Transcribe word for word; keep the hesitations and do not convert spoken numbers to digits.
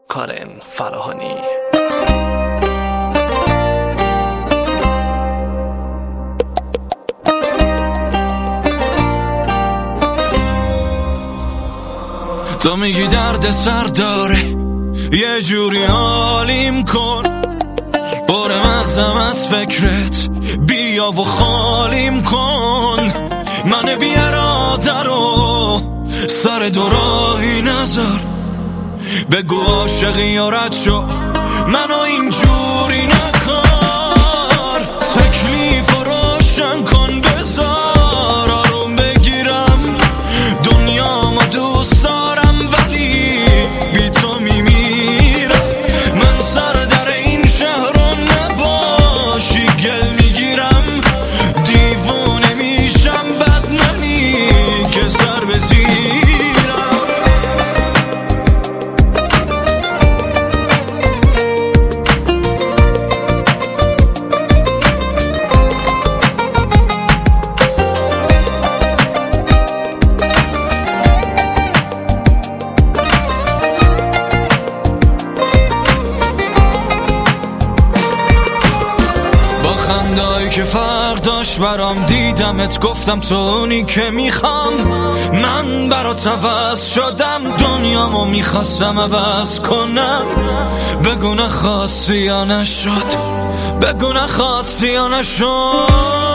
کارن فراهانی. تو میگی درد سر داره، یه جوری حالیم کن، بار مغزم از فکرت بیا و خالیم کن. من بی اراده رو سر دوراهی نذار، بگو عاشقی یا رد شو، منو اینجوری نکار. تکلیف رو روشن کن، بذار آروم بگیرم، دنیامو دوست دارم ولی بی تو میمیرم. من سر در این شهر رو نباشی گل میگیرم، دیوونه میشم بد نمی که سر بزیرم. خندایی که فرق داشت برام، دیدمت گفتم تو اونی که میخوام. من برات عوض شدم، دنیامو میخواستم عوض کنم. بگو نخواستی یا نشد، بگو نخواستی یا نشد.